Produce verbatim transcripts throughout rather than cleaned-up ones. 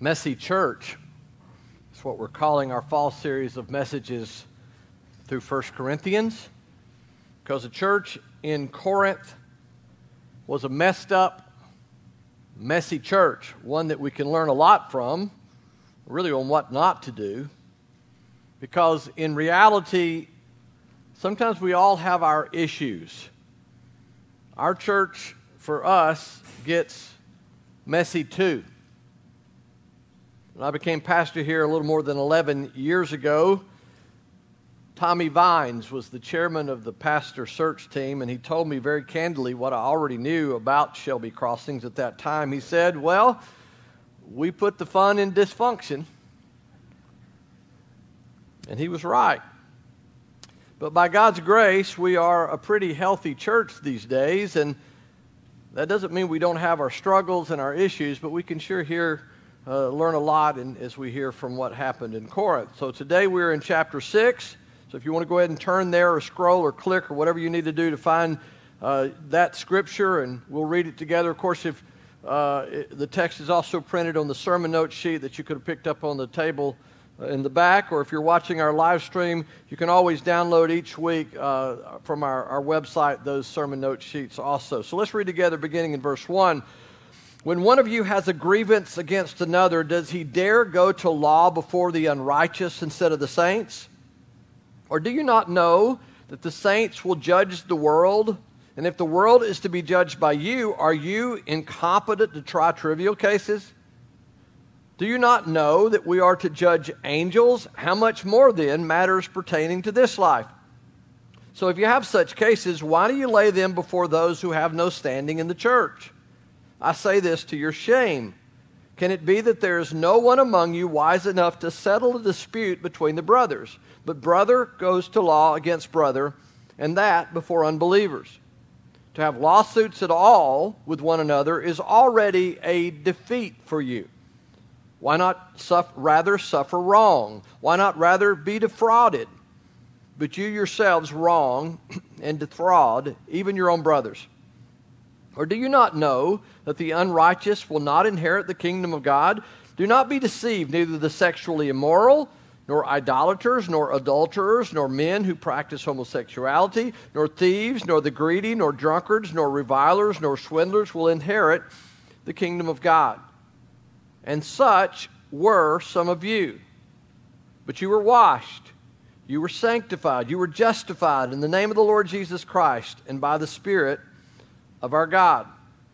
Messy Church. It's what we're calling our fall series of messages through First Corinthians, because the church in Corinth was a messed up, messy church, one that we can learn a lot from, really on what not to do, because in reality, sometimes we all have our issues. Our church, for us, gets messy too. When I became pastor here a little more than eleven years ago, Tommy Vines was the chairman of the pastor search team, and he told me very candidly what I already knew about Shelby Crossings at that time. He said, well, we put the fun in dysfunction. And he was right. But by God's grace, we are a pretty healthy church these days, and that doesn't mean we don't have our struggles and our issues, but we can sure hear, uh, learn a lot in, as we hear from what happened in Corinth. So today we're in chapter six. So if you want to go ahead and turn there or scroll or click or whatever you need to do to find uh, that scripture, and we'll read it together. Of course, if uh, it, the text is also printed on the sermon note sheet that you could have picked up on the table in the back, or if you're watching our live stream, you can always download each week uh, from our, our website those sermon note sheets also. So let's read together beginning in verse one. When one of you has a grievance against another, does he dare go to law before the unrighteous instead of the saints? Or do you not know that the saints will judge the world? And if the world is to be judged by you, are you incompetent to try trivial cases? Do you not know that we are to judge angels? How much more then matters pertaining to this life? So if you have such cases, why do you lay them before those who have no standing in the church? I say this to your shame. Can it be that there is no one among you wise enough to settle a dispute between the brothers? But brother goes to law against brother, and that before unbelievers. To have lawsuits at all with one another is already a defeat for you. Why not suffer, rather suffer wrong? Why not rather be defrauded? But you yourselves wrong and defraud even your own brothers. Or do you not know that the unrighteous will not inherit the kingdom of God? Do not be deceived, neither the sexually immoral, nor idolaters, nor adulterers, nor men who practice homosexuality, nor thieves, nor the greedy, nor drunkards, nor revilers, nor swindlers will inherit the kingdom of God. And such were some of you. But you were washed, you were sanctified, you were justified in the name of the Lord Jesus Christ and by the Spirit of our God.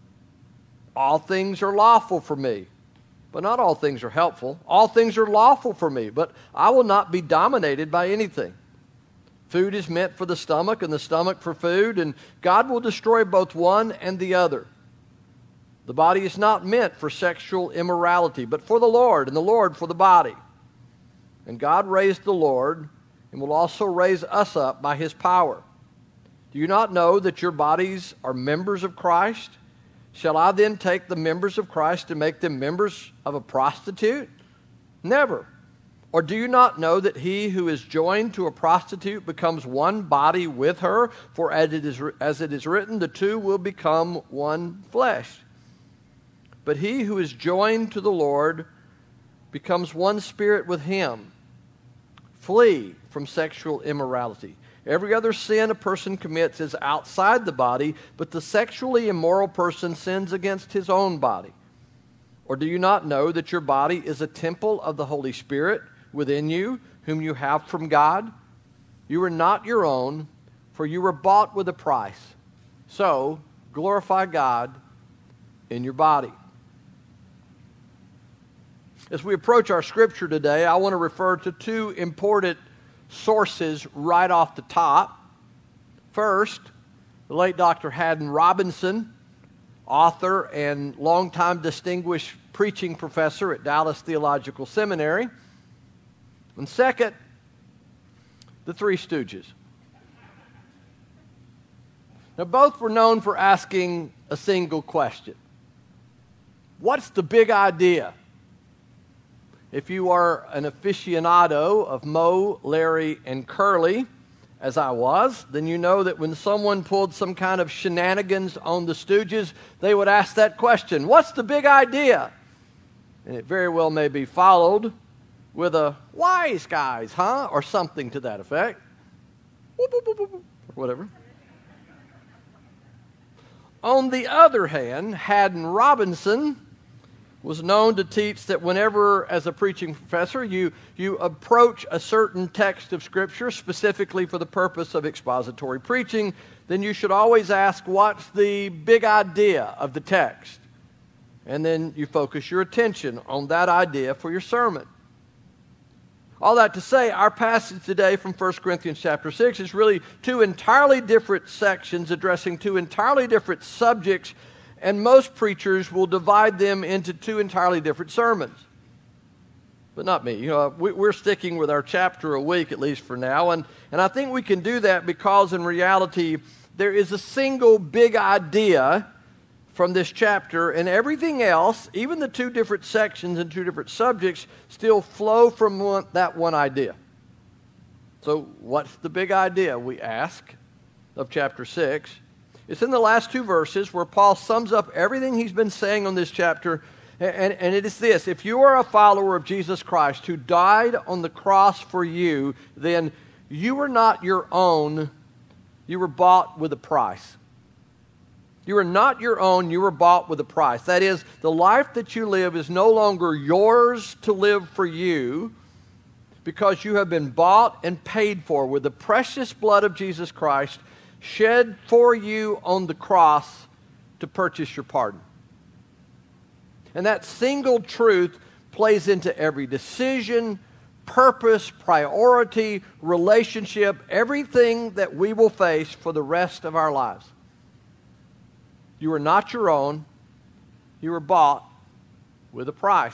All things are lawful for me, but not all things are helpful. All things are lawful for me, but I will not be dominated by anything. Food is meant for the stomach, and the stomach for food, and God will destroy both one and the other. The body is not meant for sexual immorality, but for the Lord, and the Lord for the body. And God raised the Lord, and will also raise us up by his power. Do you not know that your bodies are members of Christ? Shall I then take the members of Christ and make them members of a prostitute? Never. Or do you not know that he who is joined to a prostitute becomes one body with her? For as it is, as it is written, the two will become one flesh. But he who is joined to the Lord becomes one spirit with him. Flee from sexual immorality. Every other sin a person commits is outside the body, but the sexually immoral person sins against his own body. Or do you not know that your body is a temple of the Holy Spirit within you, whom you have from God? You are not your own, for you were bought with a price. So glorify God in your body. As we approach our scripture today, I want to refer to two important sources right off the top. First, the late Doctor Haddon Robinson, author and longtime distinguished preaching professor at Dallas Theological Seminary. And second, the Three Stooges. Now, both were known for asking a single question. What's the big idea? If you are an aficionado of Moe, Larry, and Curly, as I was, then you know that when someone pulled some kind of shenanigans on the Stooges, they would ask that question, what's the big idea? And it very well may be followed with a wise guys, huh? Or something to that effect. Whoop, whoop, whoop, whoop, or whatever. On the other hand, Haddon Robinson was known to teach that whenever, as a preaching professor, you, you approach a certain text of Scripture specifically for the purpose of expository preaching, then you should always ask, what's the big idea of the text? And then you focus your attention on that idea for your sermon. All that to say, our passage today from First Corinthians chapter six is really two entirely different sections addressing two entirely different subjects, and most preachers will divide them into two entirely different sermons. But not me. You know, we, we're sticking with our chapter a week, at least for now, and, and I think we can do that because in reality, there is a single big idea from this chapter, and everything else, even the two different sections and two different subjects, still flow from one, that one idea. So what's the big idea, we ask, of chapter six? It's in the last two verses where Paul sums up everything he's been saying on this chapter, and, and it is this: if you are a follower of Jesus Christ who died on the cross for you, then you are not your own, you were bought with a price. You are not your own, you were bought with a price. That is, the life that you live is no longer yours to live for you because you have been bought and paid for with the precious blood of Jesus Christ shed for you on the cross to purchase your pardon. And that single truth plays into every decision, purpose, priority, relationship, everything that we will face for the rest of our lives. You are not your own. You were bought with a price.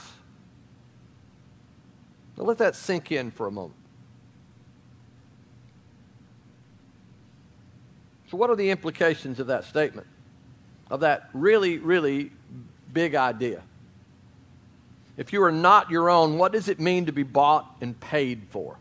Now let that sink in for a moment. So what are the implications of that statement? Of that really, really big idea? If you are not your own, what does it mean to be bought and paid for?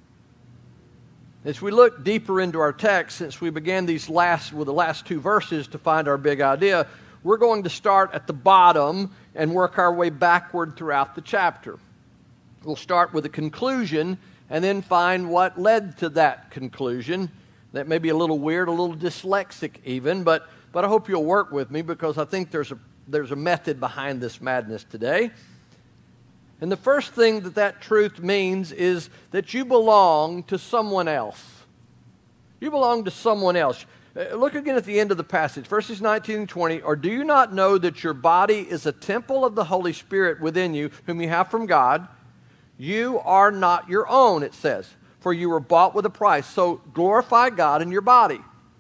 As we look deeper into our text, since we began these last with the last two verses to find our big idea, we're going to start at the bottom and work our way backward throughout the chapter. We'll start with a conclusion and then find what led to that conclusion. That may be a little weird, a little dyslexic even, but, but I hope you'll work with me because I think there's a, there's a method behind this madness today. And the first thing that that truth means is that you belong to someone else. You belong to someone else. Uh, look again at the end of the passage, verses nineteen and twenty. Or do you not know that your body is a temple of the Holy Spirit within you, whom you have from God? You are not your own, it says, for you were bought with a price. So glorify God in your body.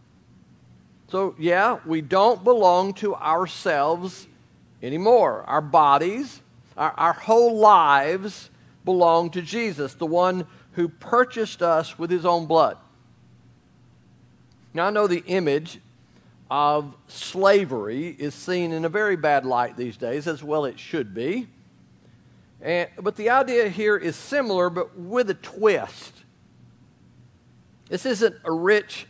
So yeah, we don't belong to ourselves anymore. Our bodies, Our, our whole lives belong to Jesus, the one who purchased us with his own blood. Now, I know the image of slavery is seen in a very bad light these days, as well it should be. And, but the idea here is similar, but with a twist. This isn't a rich,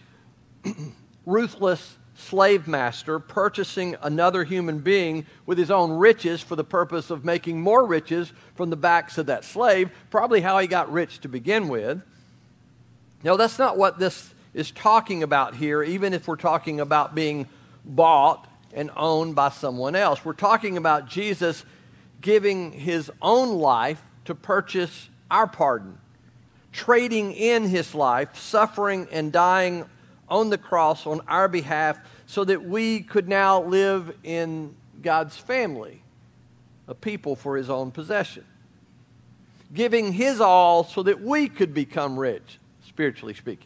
ruthless slave master purchasing another human being with his own riches for the purpose of making more riches from the backs of that slave, probably how he got rich to begin with. No, that's not what this is talking about here, even if we're talking about being bought and owned by someone else. We're talking about Jesus giving his own life to purchase our pardon, trading in his life, suffering and dying on the cross on our behalf so that we could now live in God's family, a people for his own possession. Giving his all so that we could become rich, spiritually speaking.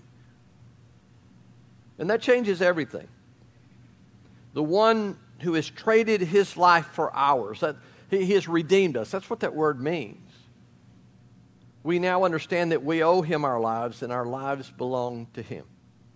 And that changes everything. The one who has traded his life for ours, that he has redeemed us. That's what that word means. We now understand that we owe him our lives and our lives belong to him.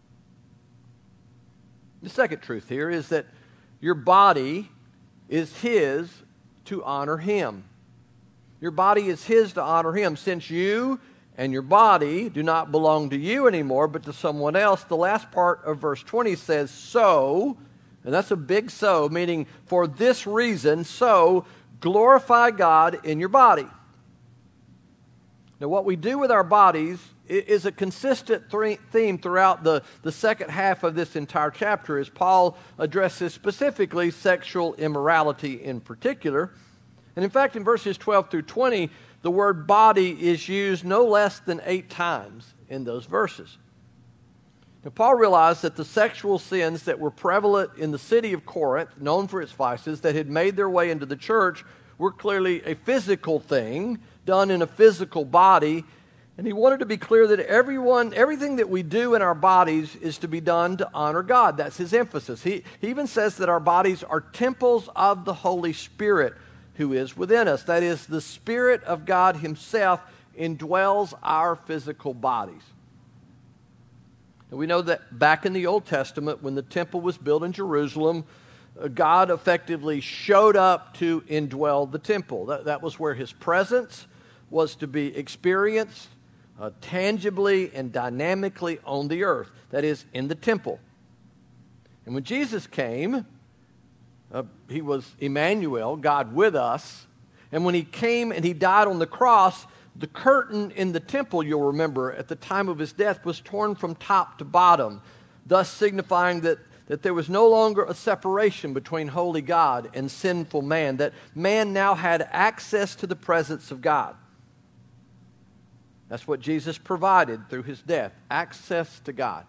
The second truth here is that your body is his to honor him. Your body is his to honor him. Since you and your body do not belong to you anymore, but to someone else, the last part of verse twenty says, so, and that's a big so, meaning for this reason, so glorify God in your body. Now, what we do with our bodies is a consistent theme throughout the, the second half of this entire chapter, as Paul addresses specifically sexual immorality in particular. And in fact, in verses twelve through twenty, the word body is used no less than eight times in those verses. Now, Paul realized that the sexual sins that were prevalent in the city of Corinth, known for its vices, that had made their way into the church, were clearly a physical thing, done in a physical body. And he wanted to be clear that everyone, everything that we do in our bodies is to be done to honor God. That's his emphasis. He, he even says that our bodies are temples of the Holy Spirit who is within us. That is, the Spirit of God himself indwells our physical bodies. And we know that back in the Old Testament, when the temple was built in Jerusalem, God effectively showed up to indwell the temple. That, that was where his presence was to be experienced uh, tangibly and dynamically on the earth. That is, in the temple. And when Jesus came, uh, he was Emmanuel, God with us. And when he came and he died on the cross, the curtain in the temple, you'll remember, at the time of his death was torn from top to bottom, thus signifying that, that there was no longer a separation between holy God and sinful man, that man now had access to the presence of God. That's what Jesus provided through his death, access to God.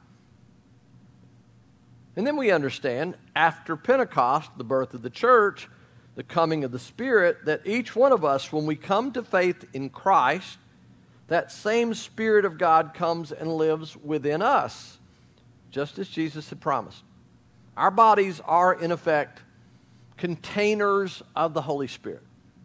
And then we understand, after Pentecost, the birth of the church, the coming of the Spirit, that each one of us, when we come to faith in Christ, that same Spirit of God comes and lives within us, just as Jesus had promised. Our bodies are, in effect, containers of the Holy Spirit.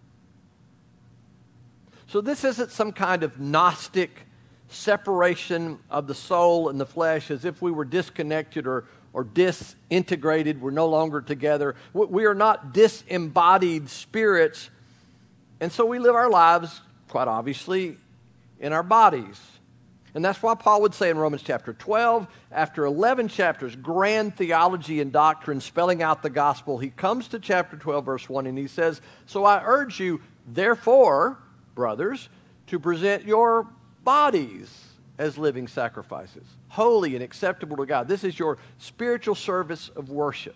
So this isn't some kind of Gnostic separation of the soul and the flesh as if we were disconnected or or disintegrated, we're no longer together. We are not disembodied spirits, and so we live our lives, quite obviously, in our bodies. And that's why Paul would say in Romans chapter twelve, after eleven chapters, grand theology and doctrine, spelling out the gospel, he comes to chapter twelve, verse one, and he says, "So I urge you, therefore, brothers, to present your bodies as living sacrifices, holy and acceptable to God." This is your spiritual service of worship.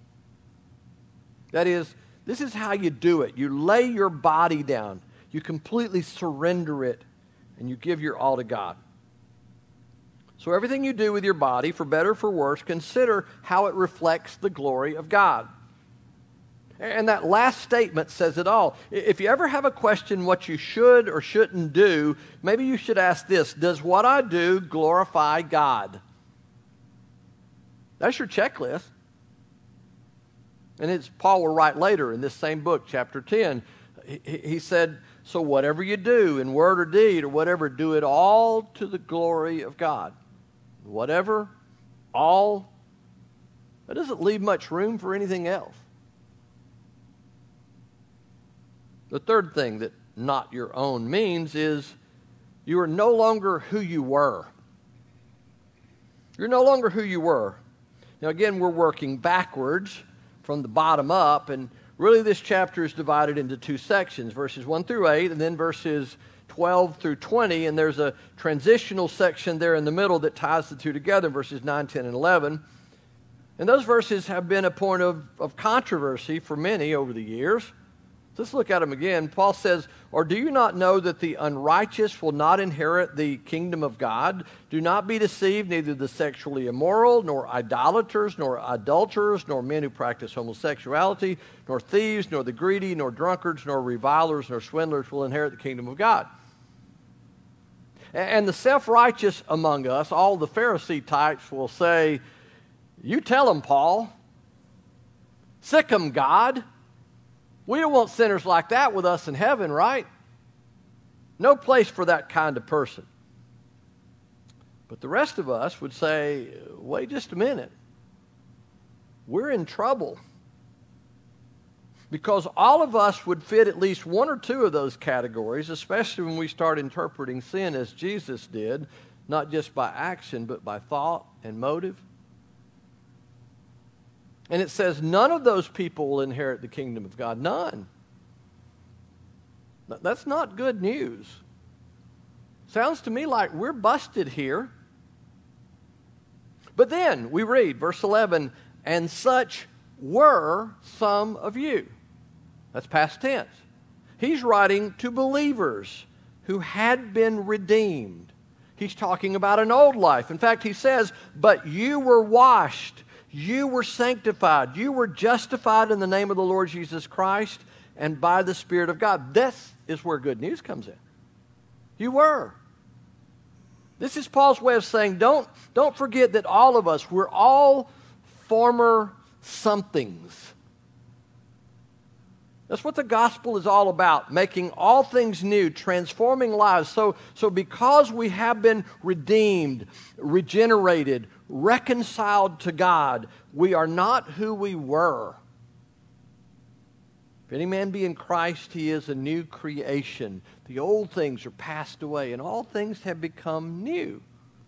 That is, this is how you do it. You lay your body down. You completely surrender it, and you give your all to God. So everything you do with your body, for better or for worse, consider how it reflects the glory of God. And that last statement says it all. If you ever have a question what you should or shouldn't do, maybe you should ask this: does what I do glorify God? That's your checklist. And it's Paul will write later in this same book, chapter ten. He, he said, so whatever you do in word or deed or whatever, do it all to the glory of God. Whatever, all, that doesn't leave much room for anything else. The third thing that not your own means is you are no longer who you were. You're no longer who you were. Now again, we're working backwards from the bottom up, and really this chapter is divided into two sections, verses one through eight, and then verses twelve through twenty, and there's a transitional section there in the middle that ties the two together, verses nine, ten, and eleven. And those verses have been a point of, of controversy for many over the years. Let's look at them again. Paul says, or do you not know that the unrighteous will not inherit the kingdom of God? Do not be deceived, neither the sexually immoral, nor idolaters, nor adulterers, nor men who practice homosexuality, nor thieves, nor the greedy, nor drunkards, nor revilers, nor swindlers will inherit the kingdom of God. And the self-righteous among us, all the Pharisee types, will say, you tell them, Paul. Sick 'em, God. We don't want sinners like that with us in heaven, right? No place for that kind of person. But the rest of us would say, wait just a minute. We're in trouble. Because all of us would fit at least one or two of those categories, especially when we start interpreting sin as Jesus did, not just by action, but by thought and motive. And it says none of those people will inherit the kingdom of God. None. That's not good news. Sounds to me like we're busted here. But then we read, verse eleven, and such were some of you. That's past tense. He's writing to believers who had been redeemed. He's talking about an old life. In fact, he says, but you were washed, you were sanctified, you were justified in the name of the Lord Jesus Christ and by the Spirit of God. This is where good news comes in. You were. This is Paul's way of saying, don't, don't forget that all of us, we're all former somethings. That's what the gospel is all about, making all things new, transforming lives. So, so because we have been redeemed, regenerated, reconciled to God, we are not who we were. If any man be in Christ, he is a new creation. The old things are passed away, and all things have become new.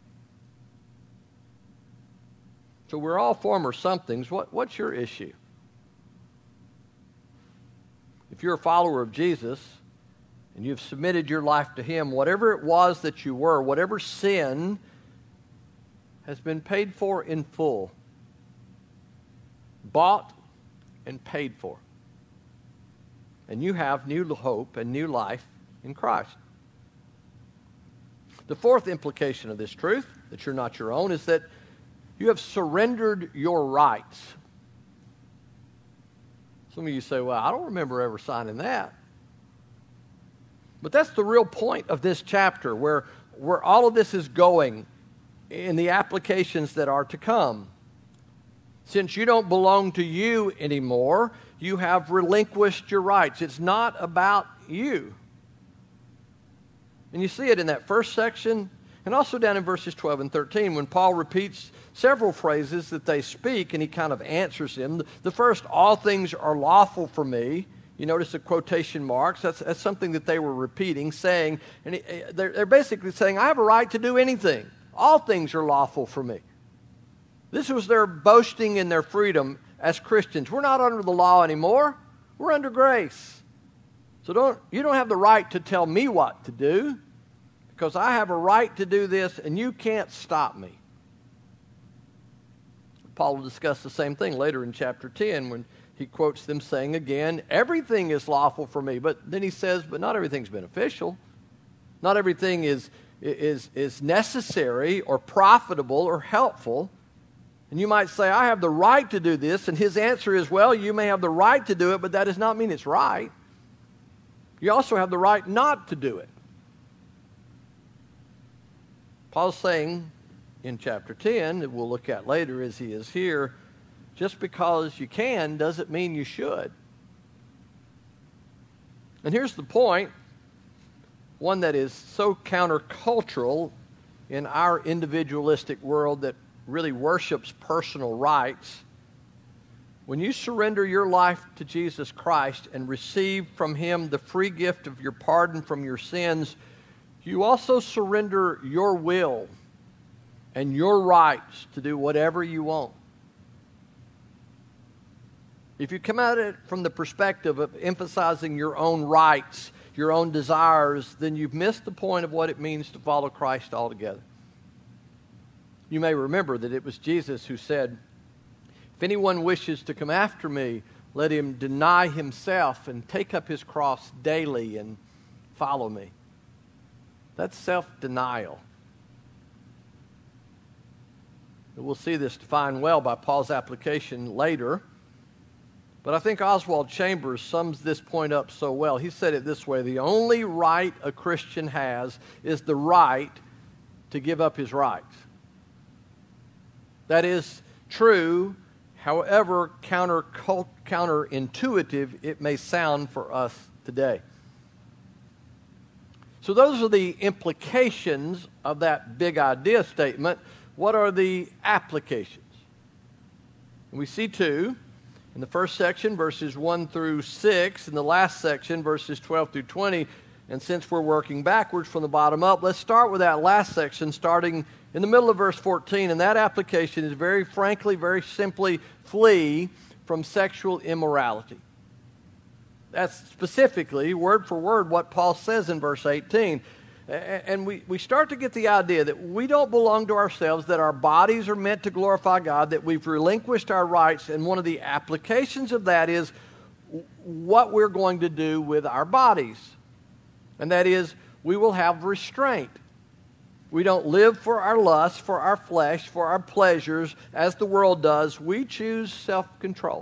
So we're all former somethings. What, what's your issue? If you're a follower of Jesus and you've submitted your life to Him, whatever it was that you were, whatever sin has been paid for in full, bought and paid for. And you have new hope and new life in Christ. The fourth implication of this truth, that you're not your own, is that you have surrendered your rights. Some of you say, well, I don't remember ever signing that. But that's the real point of this chapter, where, where all of this is going in the applications that are to come. Since you don't belong to you anymore, you have relinquished your rights. It's not about you. And you see it in that first section, and also down in verses twelve and thirteen, when Paul repeats several phrases that they speak, and he kind of answers them. The first, all things are lawful for me. You notice the quotation marks. That's, that's something that they were repeating, saying, and he, they're, they're basically saying, I have a right to do anything. All things are lawful for me. This was their boasting in their freedom as Christians. We're not under the law anymore. We're under grace. So don't you don't have the right to tell me what to do, because I have a right to do this, and you can't stop me. Paul will discuss the same thing later in chapter ten when he quotes them saying again, everything is lawful for me. But then he says, but not everything's beneficial. Not everything is, is, is necessary or profitable or helpful. And you might say, I have the right to do this. And his answer is, well, you may have the right to do it, but that does not mean it's right. You also have the right not to do it. Paul's saying in chapter ten, that we'll look at later as he is here, just because you can doesn't mean you should. And here's the point, one that is so countercultural in our individualistic world that really worships personal rights. When you surrender your life to Jesus Christ and receive from Him the free gift of your pardon from your sins, you also surrender your will and your rights to do whatever you want. If you come at it from the perspective of emphasizing your own rights, your own desires, then you've missed the point of what it means to follow Christ altogether. You may remember that it was Jesus who said, if anyone wishes to come after me, let him deny himself and take up his cross daily and follow me. That's self-denial. We'll see this defined well by Paul's application later. But I think Oswald Chambers sums this point up so well. He said it this way, the only right a Christian has is the right to give up his rights. That is true, however counter, counterintuitive it may sound for us today. So those are the implications of that big idea statement. What are the applications? And we see two. In the first section, verses one through six. In the last section, verses twelve through twenty. And since we're working backwards from the bottom up, let's start with that last section, starting in the middle of verse fourteen. And that application is very frankly, very simply, flee from sexual immorality. That's specifically, word for word, what Paul says in verse eighteen. And we, we start to get the idea that we don't belong to ourselves, that our bodies are meant to glorify God, that we've relinquished our rights, and one of the applications of that is what we're going to do with our bodies. And that is, we will have restraint. We don't live for our lust, for our flesh, for our pleasures, as the world does. We choose self-control.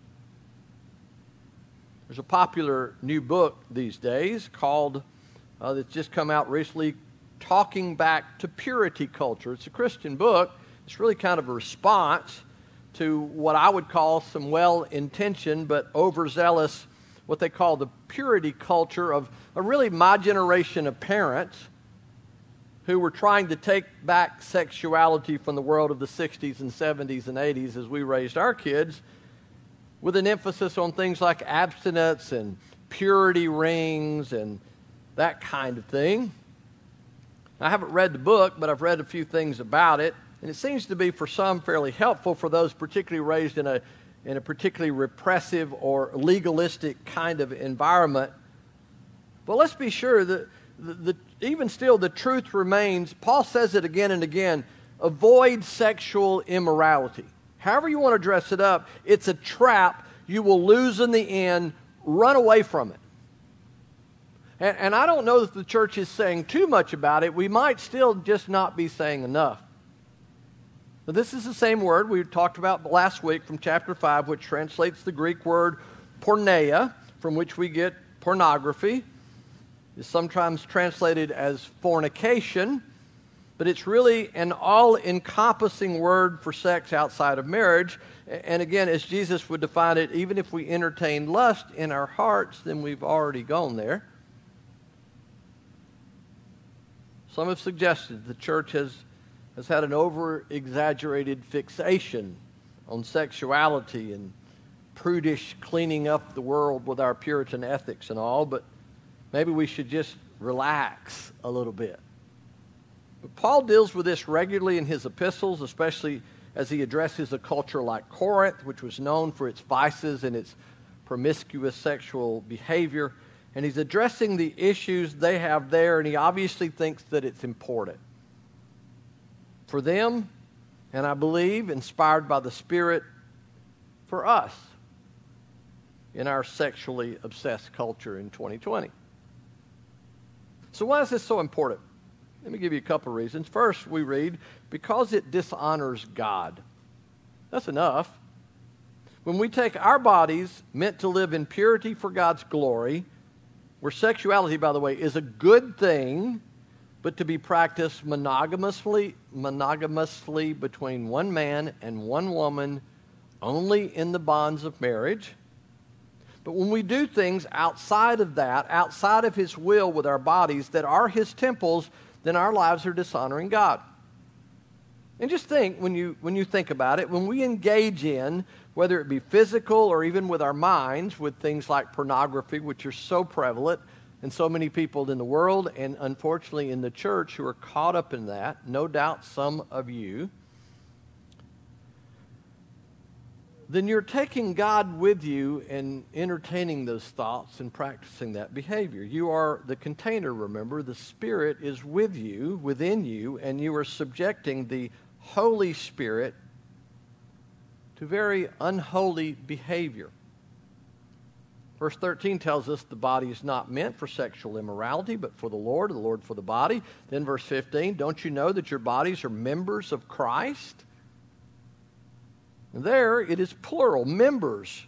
There's a popular new book these days called Uh, that's just come out recently, Talking Back to Purity Culture. It's a Christian book. It's really kind of a response to what I would call some well-intentioned but overzealous, what they call the purity culture of, of really my generation of parents who were trying to take back sexuality from the world of the sixties and seventies and eighties as we raised our kids, with an emphasis on things like abstinence and purity rings and that kind of thing. I haven't read the book, but I've read a few things about it, and it seems to be for some fairly helpful for those particularly raised in a in a particularly repressive or legalistic kind of environment. But let's be sure that the, the, even still the truth remains. Paul says it again and again, avoid sexual immorality. However you want to dress it up, it's a trap you will lose in the end. Run away from it. And, and I don't know that the church is saying too much about it. We might still just not be saying enough. Now, this is the same word we talked about last week from chapter five, which translates the Greek word porneia, from which we get pornography. It's sometimes translated as fornication, but it's really an all-encompassing word for sex outside of marriage. And again, as Jesus would define it, even if we entertain lust in our hearts, then we've already gone there. Some have suggested the church has, has had an over-exaggerated fixation on sexuality and prudish cleaning up the world with our Puritan ethics and all, but maybe we should just relax a little bit. But Paul deals with this regularly in his epistles, especially as he addresses a culture like Corinth, which was known for its vices and its promiscuous sexual behavior. And he's addressing the issues they have there, and he obviously thinks that it's important for them, and I believe, inspired by the Spirit, for us in our sexually obsessed culture in twenty twenty. So why is this so important? Let me give you a couple of reasons. First, we read, because it dishonors God. That's enough. When we take our bodies meant to live in purity for God's glory, where sexuality, by the way, is a good thing, but to be practiced monogamously, monogamously between one man and one woman, only in the bonds of marriage. But when we do things outside of that, outside of His will with our bodies that are His temples, then our lives are dishonoring God. And just think, when you when you think about it, when we engage in, whether it be physical or even with our minds, with things like pornography, which are so prevalent and so many people in the world and unfortunately in the church who are caught up in that, no doubt some of you, then you're taking God with you and entertaining those thoughts and practicing that behavior. You are the container, remember. The Spirit is with you, within you, and you are subjecting the Holy Spirit to very unholy behavior. Verse thirteen tells us the body is not meant for sexual immorality, but for the Lord, the Lord for the body. Then verse fifteen, don't you know that your bodies are members of Christ? And there it is plural, members,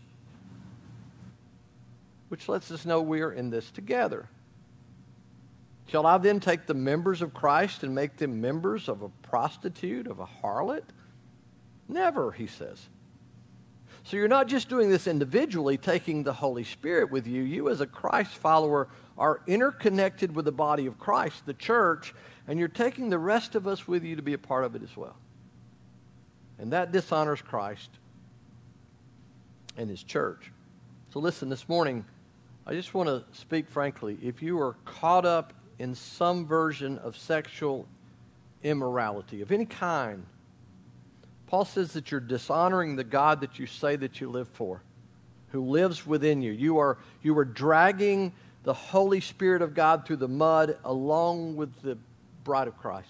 which lets us know we are in this together. Shall I then take the members of Christ and make them members of a prostitute, of a harlot? Never, he says. So you're not just doing this individually, taking the Holy Spirit with you. You as a Christ follower are interconnected with the body of Christ, the church, and you're taking the rest of us with you to be a part of it as well. And that dishonors Christ and His church. So listen, this morning, I just want to speak frankly. If you are caught up in some version of sexual immorality of any kind, Paul says that you're dishonoring the God that you say that you live for, who lives within you. You are, you are dragging the Holy Spirit of God through the mud along with the bride of Christ,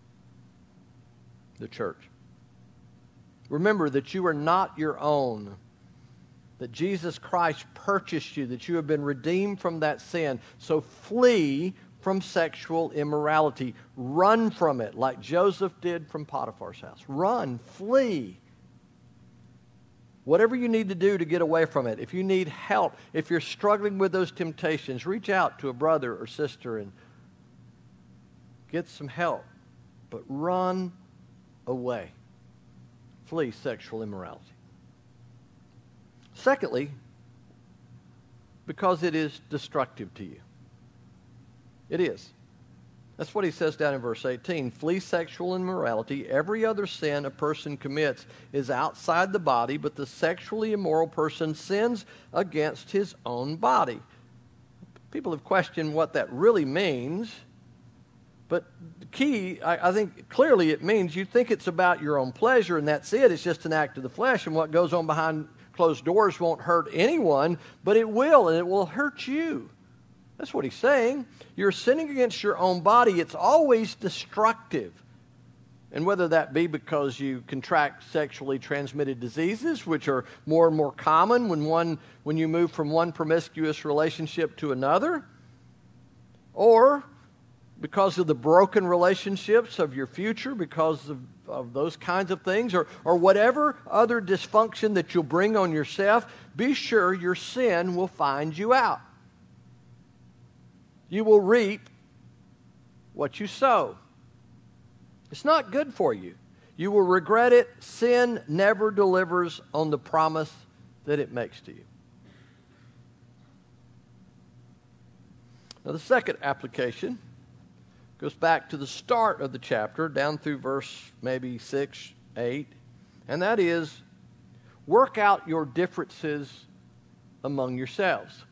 the church. Remember that you are not your own, that Jesus Christ purchased you, that you have been redeemed from that sin. So flee from sexual immorality. Run from it like Joseph did from Potiphar's house. Run, flee. Whatever you need to do to get away from it. If you need help, if you're struggling with those temptations, reach out to a brother or sister and get some help. But run away. Flee sexual immorality. Secondly, because it is destructive to you. It is. That's what he says down in verse eighteen. Flee sexual immorality. Every other sin a person commits is outside the body, but the sexually immoral person sins against his own body. People have questioned what that really means, but the key, I, I think clearly it means you think it's about your own pleasure and that's it. It's just an act of the flesh, and what goes on behind closed doors won't hurt anyone, but it will, and it will hurt you. That's what he's saying. You're sinning against your own body. It's always destructive. And whether that be because you contract sexually transmitted diseases, which are more and more common when one when you move from one promiscuous relationship to another, or because of the broken relationships of your future, because of, of those kinds of things, or, or whatever other dysfunction that you'll bring on yourself, be sure your sin will find you out. You will reap what you sow. It's not good for you. You will regret it. Sin never delivers on the promise that it makes to you. Now, the second application goes back to the start of the chapter, down through verse maybe six, eight, and that is, work out your differences among yourselves.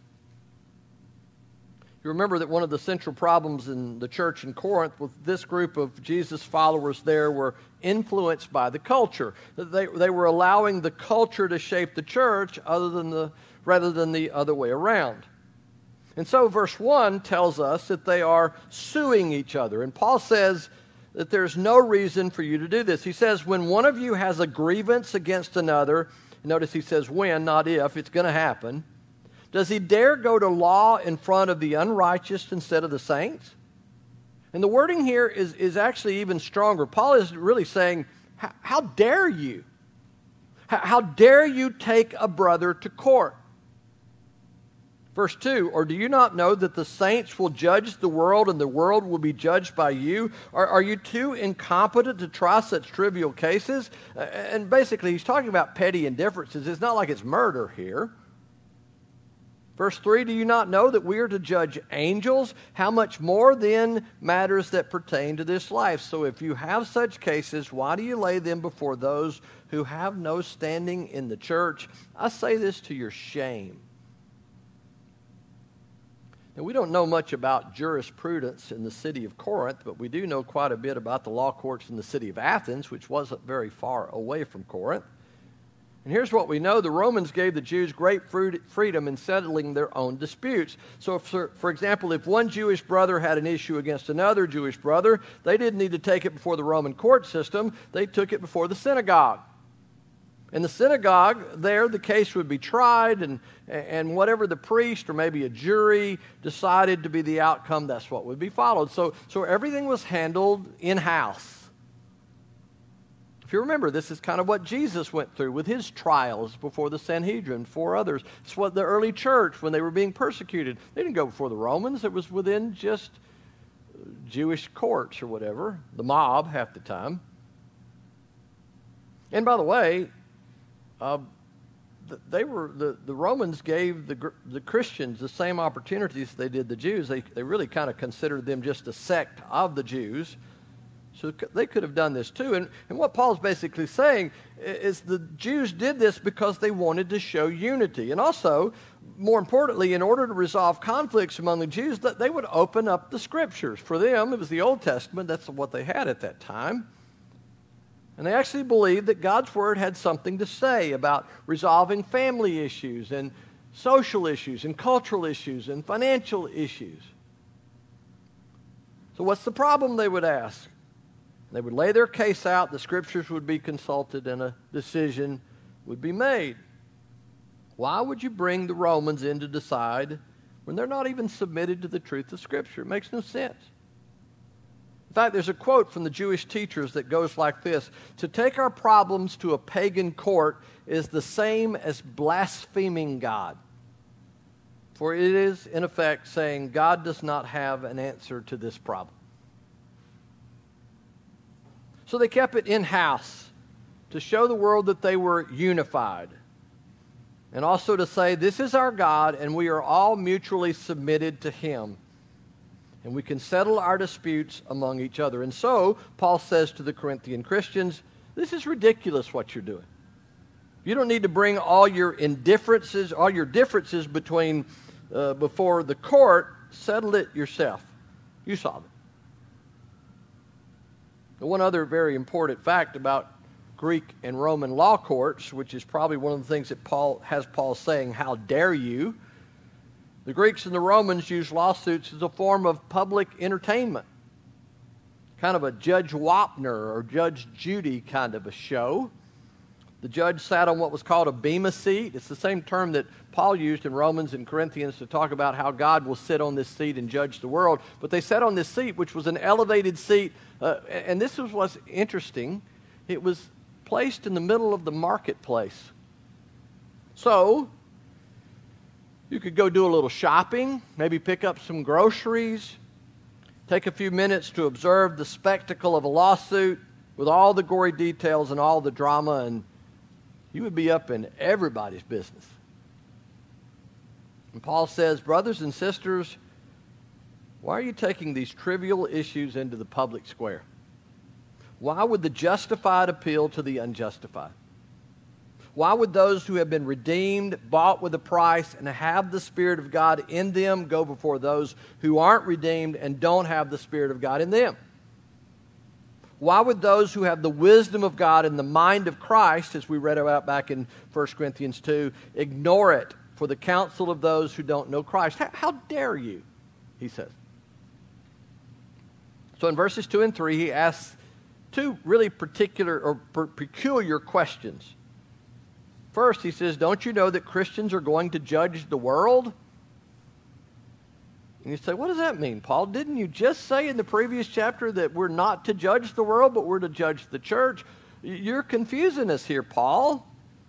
You remember that one of the central problems in the church in Corinth with this group of Jesus followers there were influenced by the culture. They, they were allowing the culture to shape the church other than the, rather than the other way around. And so verse one tells us that they are suing each other. And Paul says that there's no reason for you to do this. He says, when one of you has a grievance against another, notice he says when, not if, it's going to happen. Does he dare go to law in front of the unrighteous instead of the saints? And the wording here is, is actually even stronger. Paul is really saying, how dare you? How dare you take a brother to court? Verse two, or do you not know that the saints will judge the world and the world will be judged by you? Are, are you too incompetent to try such trivial cases? And basically he's talking about petty indifferences. It's not like it's murder here. Verse three, do you not know that we are to judge angels? How much more then matters that pertain to this life? So if you have such cases, why do you lay them before those who have no standing in the church? I say this to your shame. Now, we don't know much about jurisprudence in the city of Corinth, but we do know quite a bit about the law courts in the city of Athens, which wasn't very far away from Corinth. And here's what we know. The Romans gave the Jews great freedom in settling their own disputes. So, if, for example, if one Jewish brother had an issue against another Jewish brother, they didn't need to take it before the Roman court system. They took it before the synagogue. In the synagogue, there, the case would be tried, and, and whatever the priest or maybe a jury decided to be the outcome, that's what would be followed. So, so everything was handled in-house. If you remember, this is kind of what Jesus went through with his trials before the Sanhedrin, four others. It's what the early church, when they were being persecuted, they didn't go before the Romans. It was within just Jewish courts or whatever, the mob half the time. And by the way, uh, they were the, the Romans gave the the Christians the same opportunities they did the Jews. They they really kind of considered them just a sect of the Jews. So they could have done this too. And, and what Paul's basically saying is the Jews did this because they wanted to show unity. And also, more importantly, in order to resolve conflicts among the Jews, that they would open up the Scriptures. For them, it was the Old Testament. That's what they had at that time. And they actually believed that God's Word had something to say about resolving family issues and social issues and cultural issues and financial issues. So what's the problem, they would ask? They would lay their case out, the Scriptures would be consulted, and a decision would be made. Why would you bring the Romans in to decide when they're not even submitted to the truth of Scripture? It makes no sense. In fact, there's a quote from the Jewish teachers that goes like this: "To take our problems to a pagan court is the same as blaspheming God. For it is, in effect, saying God does not have an answer to this problem." So they kept it in-house to show the world that they were unified, and also to say, this is our God, and we are all mutually submitted to Him. And we can settle our disputes among each other. And so, Paul says to the Corinthian Christians, this is ridiculous what you're doing. You don't need to bring all your indifferences, all your differences between uh, before the court. Settle it yourself. You solve it. And one other very important fact about Greek and Roman law courts, which is probably one of the things that Paul has Paul saying, how dare you? The Greeks and the Romans used lawsuits as a form of public entertainment, kind of a Judge Wapner or Judge Judy kind of a show. The judge sat on what was called a bema seat. It's the same term that Paul used in Romans and Corinthians to talk about how God will sit on this seat and judge the world. But they sat on this seat, which was an elevated seat, uh, and this was what's interesting. It was placed in the middle of the marketplace. So you could go do a little shopping, maybe pick up some groceries, take a few minutes to observe the spectacle of a lawsuit with all the gory details and all the drama, and you would be up in everybody's business. And Paul says, brothers and sisters, why are you taking these trivial issues into the public square? Why would the justified appeal to the unjustified? Why would those who have been redeemed, bought with a price, and have the Spirit of God in them go before those who aren't redeemed and don't have the Spirit of God in them? Why would those who have the wisdom of God and the mind of Christ, as we read about back in First Corinthians two, ignore it for the counsel of those who don't know Christ? How, how dare you, he says. So in verses two and three, he asks two really particular or per- peculiar questions. First, he says, don't you know that Christians are going to judge the world? And you say, what does that mean, Paul? Didn't you just say in the previous chapter that we're not to judge the world, but we're to judge the church? You're confusing us here, Paul.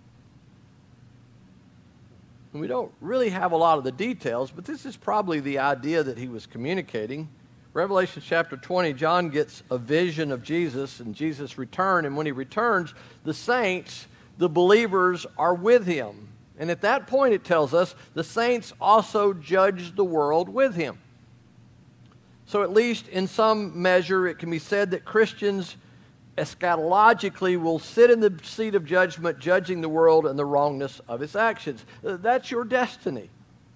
And we don't really have a lot of the details, but this is probably the idea that he was communicating. Revelation chapter twenty, John gets a vision of Jesus and Jesus' return, and when he returns, the saints, the believers, are with him. And at that point, it tells us, the saints also judge the world with him. So at least in some measure, it can be said that Christians eschatologically will sit in the seat of judgment, judging the world and the wrongness of its actions. That's your destiny.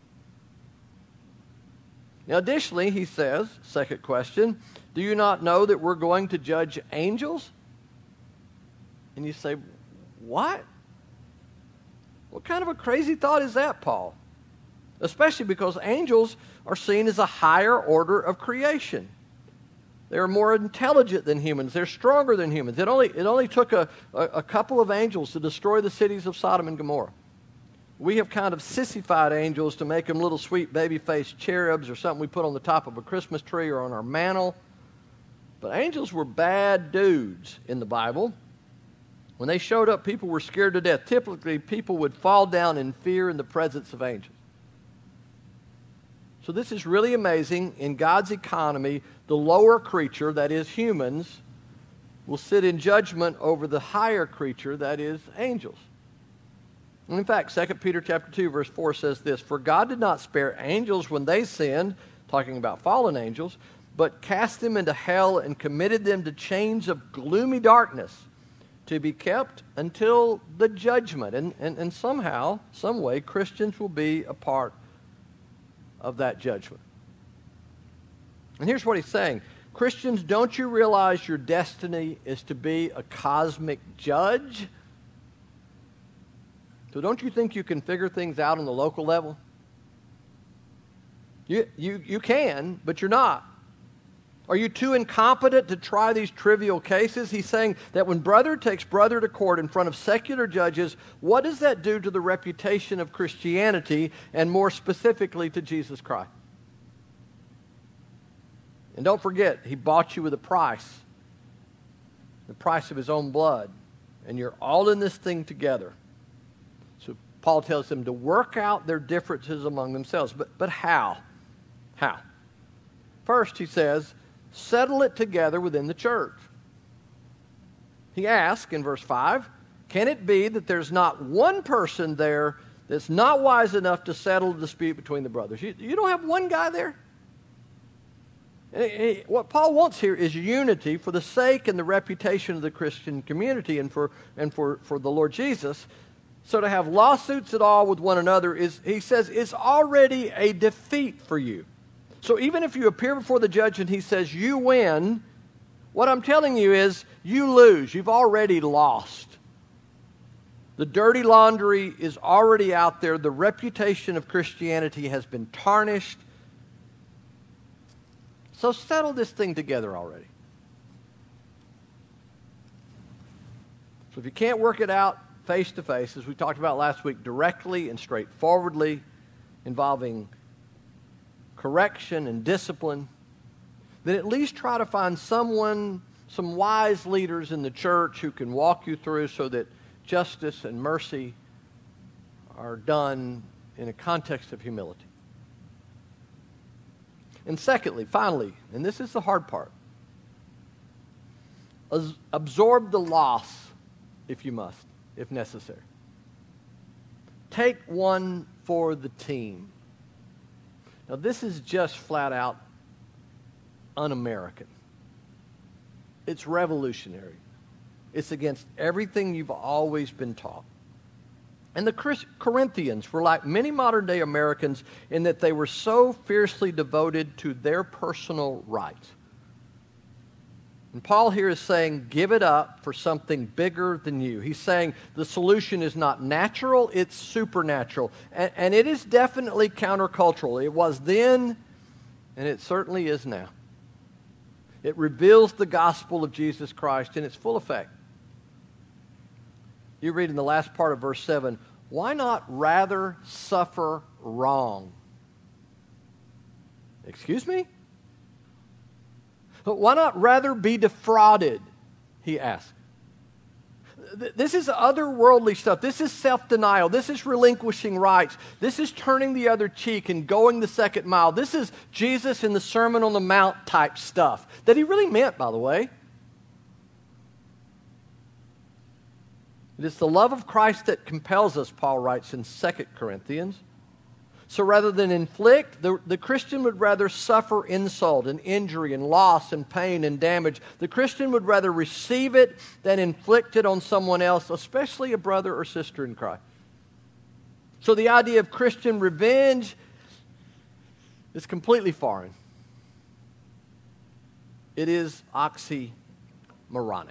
Now, additionally, he says, second question, do you not know that we're going to judge angels? And you say, what? What kind of a crazy thought is that, Paul? Especially because angels are seen as a higher order of creation. They're more intelligent than humans. They're stronger than humans. It only, it only took a, a, a couple of angels to destroy the cities of Sodom and Gomorrah. We have kind of sissified angels to make them little sweet baby-faced cherubs or something we put on the top of a Christmas tree or on our mantle. But angels were bad dudes in the Bible. When they showed up, people were scared to death. Typically, people would fall down in fear in the presence of angels. So this is really amazing. In God's economy, the lower creature, that is humans, will sit in judgment over the higher creature, that is angels. And in fact, Second Peter chapter two, verse four says this, for God did not spare angels when they sinned, talking about fallen angels, but cast them into hell and committed them to chains of gloomy darkness, to be kept until the judgment. And, and, and somehow, some way, Christians will be a part of that judgment. And here's what he's saying. Christians, don't you realize your destiny is to be a cosmic judge? So don't you think you can figure things out on the local level? You, you, you can, but you're not. Are you too incompetent to try these trivial cases? He's saying that when brother takes brother to court in front of secular judges, what does that do to the reputation of Christianity, and more specifically to Jesus Christ? And don't forget, he bought you with a price, the price of his own blood, and you're all in this thing together. So Paul tells them to work out their differences among themselves. But, but how? How? First, he says, settle it together within the church. He asks in verse five, can it be that there's not one person there that's not wise enough to settle a dispute between the brothers? You, you don't have one guy there? What Paul wants here is unity for the sake and the reputation of the Christian community and for, and for, for the Lord Jesus. So to have lawsuits at all with one another is, he says, is already a defeat for you. So even if you appear before the judge and he says you win, what I'm telling you is you lose. You've already lost. The dirty laundry is already out there. The reputation of Christianity has been tarnished. So settle this thing together already. So if you can't work it out face to face, as we talked about last week, directly and straightforwardly, involving correction and discipline, then at least try to find someone, some wise leaders in the church who can walk you through so that justice and mercy are done in a context of humility. And secondly, finally, and this is the hard part, absorb the loss if you must, if necessary. Take one for the team. Now, this is just flat out un-American. It's revolutionary. It's against everything you've always been taught. And the Corinthians were like many modern-day Americans in that they were so fiercely devoted to their personal rights. And Paul here is saying, give it up for something bigger than you. He's saying the solution is not natural, it's supernatural. And, and it is definitely countercultural. It was then, and it certainly is now. It reveals the gospel of Jesus Christ in its full effect. You read in the last part of verse seven, why not rather suffer wrong? Excuse me? But why not rather be defrauded, he asked. This is otherworldly stuff. This is self-denial. This is relinquishing rights. This is turning the other cheek and going the second mile. This is Jesus in the Sermon on the Mount type stuff that he really meant, by the way. It is the love of Christ that compels us, Paul writes in Second Corinthians. So rather than inflict, the, the Christian would rather suffer insult and injury and loss and pain and damage. The Christian would rather receive it than inflict it on someone else, especially a brother or sister in Christ. So the idea of Christian revenge is completely foreign. It is oxymoronic.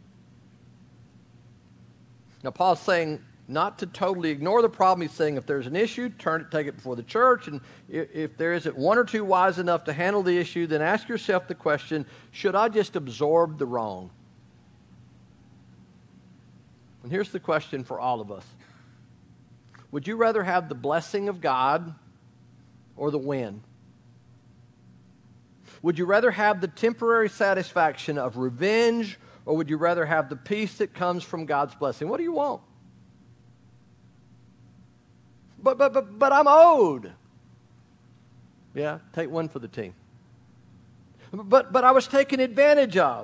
Now Paul's saying not to totally ignore the problem. He's saying if there's an issue, turn it, take it before the church. And if there isn't one or two wise enough to handle the issue, then ask yourself the question, should I just absorb the wrong? And here's the question for all of us. Would you rather have the blessing of God or the win? Would you rather have the temporary satisfaction of revenge, or would you rather have the peace that comes from God's blessing? What do you want? But, but, but, but I'm owed. Yeah, take one for the team. But, but I was taken advantage of.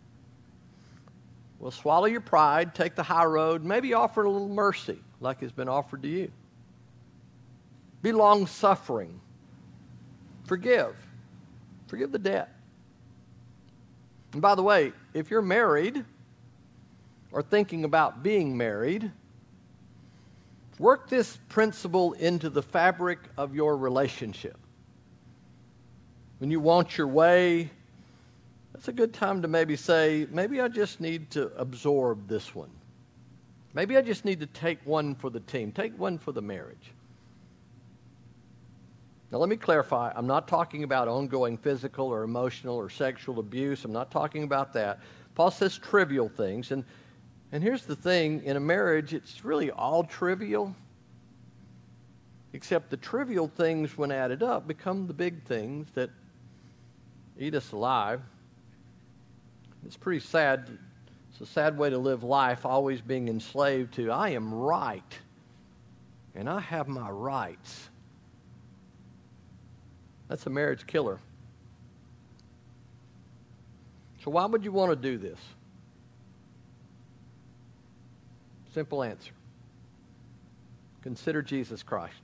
Well, swallow your pride, take the high road, maybe offer a little mercy like has been offered to you. Be long-suffering. Forgive. Forgive the debt. And by the way, if you're married or thinking about being married, work this principle into the fabric of your relationship. When you want your way, that's a good time to maybe say, maybe I just need to absorb this one. Maybe I just need to take one for the team, take one for the marriage. Now, let me clarify. I'm not talking about ongoing physical or emotional or sexual abuse. I'm not talking about that. Paul says trivial things. And, and here's the thing. In a marriage, it's really all trivial, except the trivial things, when added up, become the big things that eat us alive. It's pretty sad. It's a sad way to live life, always being enslaved to, I am right, and I have my rights. That's a marriage killer. So why would you want to do this? Simple answer. Consider Jesus Christ.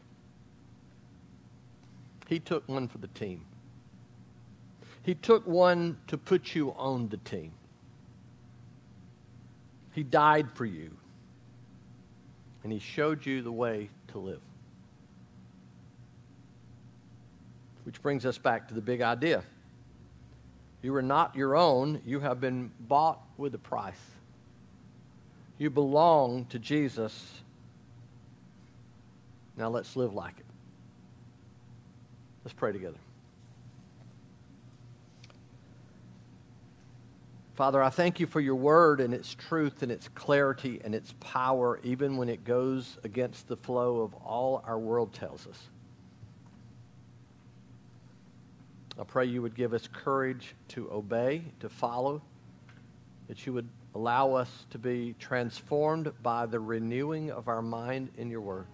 He took one for the team. He took one to put you on the team. He died for you. And he showed you the way to live. Which brings us back to the big idea. You are not your own. You have been bought with a price. You belong to Jesus. Now let's live like it. Let's pray together. Father, I thank you for your word and its truth and its clarity and its power, even when it goes against the flow of all our world tells us. I pray you would give us courage to obey, to follow, that you would allow us to be transformed by the renewing of our mind in your word.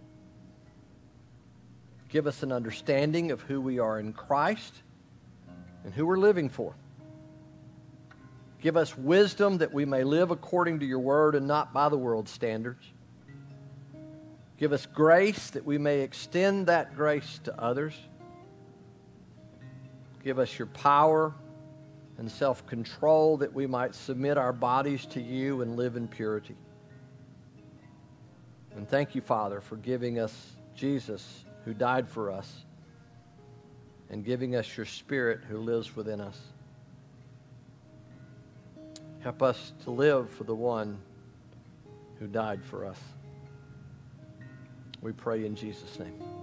Give us an understanding of who we are in Christ and who we're living for. Give us wisdom that we may live according to your word and not by the world's standards. Give us grace that we may extend that grace to others. Give us your power and self-control that we might submit our bodies to you and live in purity. And thank you, Father, for giving us Jesus, who died for us, and giving us your Spirit who lives within us. Help us to live for the one who died for us. We pray in Jesus' name.